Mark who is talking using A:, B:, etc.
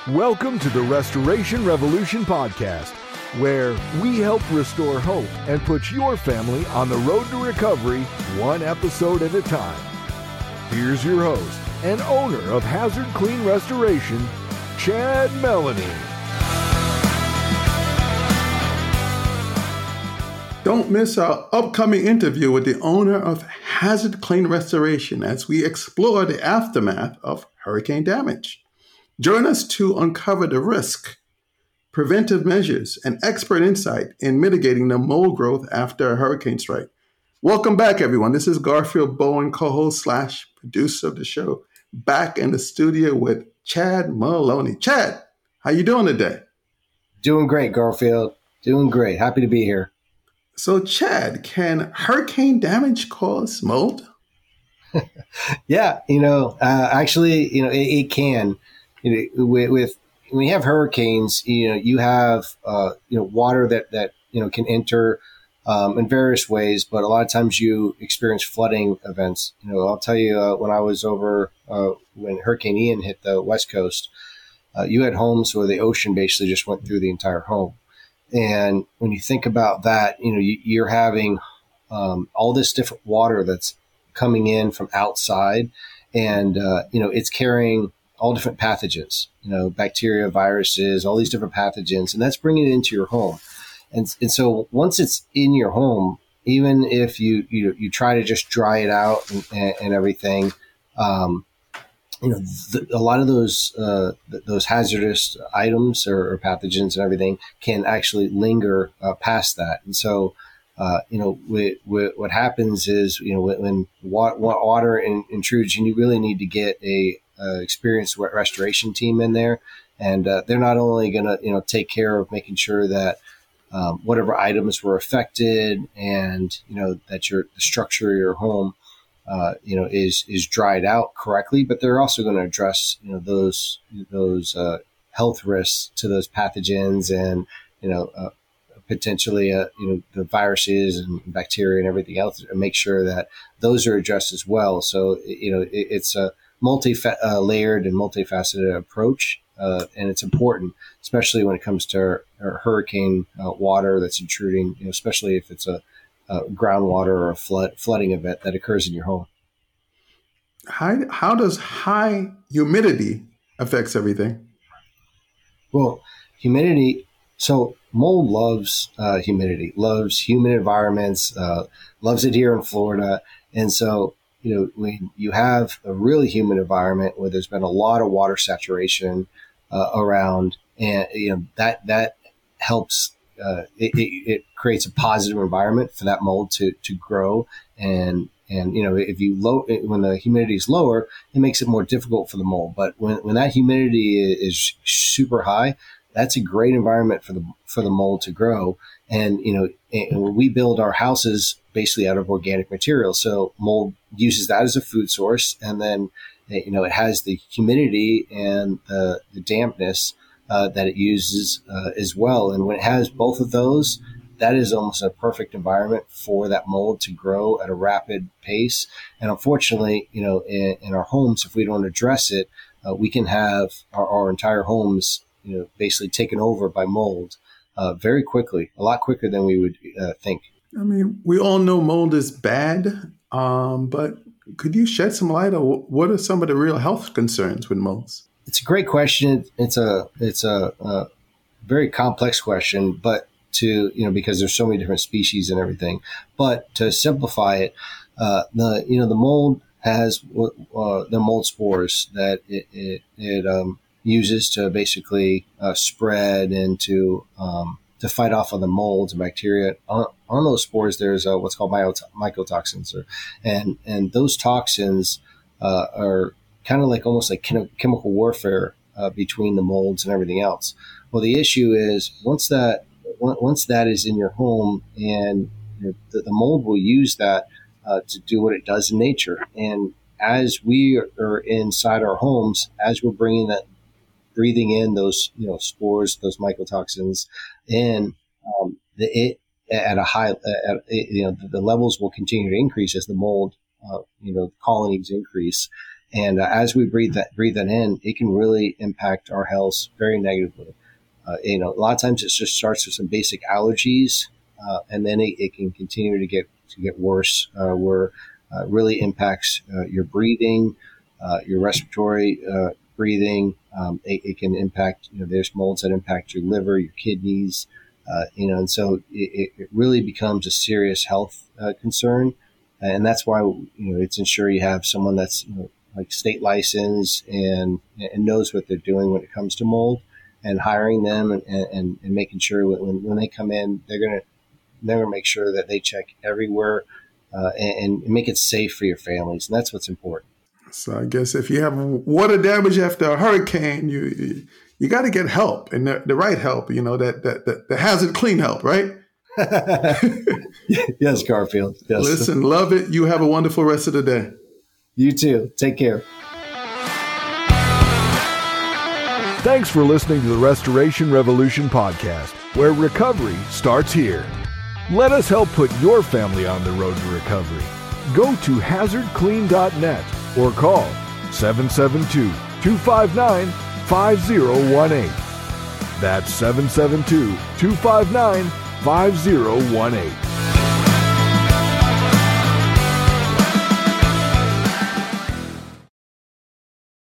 A: Welcome to the Restoration Revolution podcast, where we help restore hope and put your family on the road to recovery, one episode at a time. Here's your host and owner of Hazard Clean Restoration, Chad Melanie.
B: Don't miss our upcoming interview with the owner of Hazard Clean Restoration as we explore the aftermath of hurricane damage. Join us to uncover the risk, preventive measures, and expert insight in mitigating the mold growth after a hurricane strike. Welcome back, everyone. This is Garfield Bowen, co-host / producer of the show, back in the studio with Chad Maloney. Chad, how you doing today?
C: Doing great, Garfield. Doing great. Happy to be here.
B: So, Chad, can hurricane damage cause mold?
C: Yeah, actually, it can. With when you have hurricanes, you have water that can enter in various ways, but a lot of times you experience flooding events. I'll tell you, when I was over when Hurricane Ian hit the West Coast, you had homes where the ocean basically just went through the entire home. And when you think about that, you're having all this different water that's coming in from outside, and it's carrying all different pathogens, bacteria, viruses, all these different pathogens, and that's bringing it into your home. And so once it's in your home, even if you try to just dry it out and everything, a lot of those hazardous items or pathogens and everything can actually linger past that. And so, what happens is, when water intrudes, you really need to get a experienced restoration team in there, and they're not only going to take care of making sure that whatever items were affected and that the structure of your home is dried out correctly, but they're also going to address those health risks to those pathogens and potentially the viruses and bacteria and everything else, and make sure that those are addressed as well. So it's a multi-layered and multifaceted approach, and it's important, especially when it comes to hurricane water that's intruding, especially if it's a groundwater or a flooding event that occurs in your home.
B: How does high humidity affects everything?
C: Well, humidity. So mold loves humidity, loves humid environments, loves it here in Florida, and so when you have a really humid environment where there's been a lot of water saturation around, and that helps. It creates a positive environment for that mold to grow, and if when the humidity is lower, it makes it more difficult for the mold. But when that humidity is super high, that's a great environment for the mold to grow. And and we build our houses basically out of organic material, so mold uses that as a food source, and then it has the humidity and the dampness that it uses as well. And when it has both of those, that is almost a perfect environment for that mold to grow at a rapid pace. And unfortunately, in our homes, if we don't address it, we can have our entire homes, basically taken over by mold very quickly, a lot quicker than we would think.
B: I mean, we all know mold is bad, but could you shed some light on what are some of the real health concerns with molds?
C: It's a great question. It's a very complex question, but because there's so many different species and everything. But to simplify it, the mold has the mold spores that it uses to basically spread and to fight off on the molds and bacteria. On those spores, there's what's called mycotoxins, and those toxins are kind of like almost like chemical warfare between the molds and everything else. Well, the issue is once that is in your home, and the mold will use that to do what it does in nature. And as we are inside our homes, as we're breathing in those spores, those mycotoxins, and at a high, the levels will continue to increase as the mold colonies increase. And as we breathe that in, it can really impact our health very negatively. A lot of times it just starts with some basic allergies, and then it can continue to get worse, where it really impacts your breathing, your respiratory breathing. It can impact, there's molds that impact your liver, your kidneys, and so it really becomes a serious health concern. And that's why, it's ensure you have someone that's, like state licensed and knows what they're doing when it comes to mold, and hiring them and making sure when they come in, they're going to make sure that they check everywhere and make it safe for your families. And that's what's important.
B: So I guess if you have water damage after a hurricane, you got to get help, and the right help, the hazard clean help, right?
C: Yes, Garfield. Yes.
B: Listen, love it. You have a wonderful rest of the day.
C: You too. Take care.
A: Thanks for listening to the Restoration Revolution podcast, where recovery starts here. Let us help put your family on the road to recovery. Go to hazardclean.net or call 772-259-5018. That's 772-259-5018.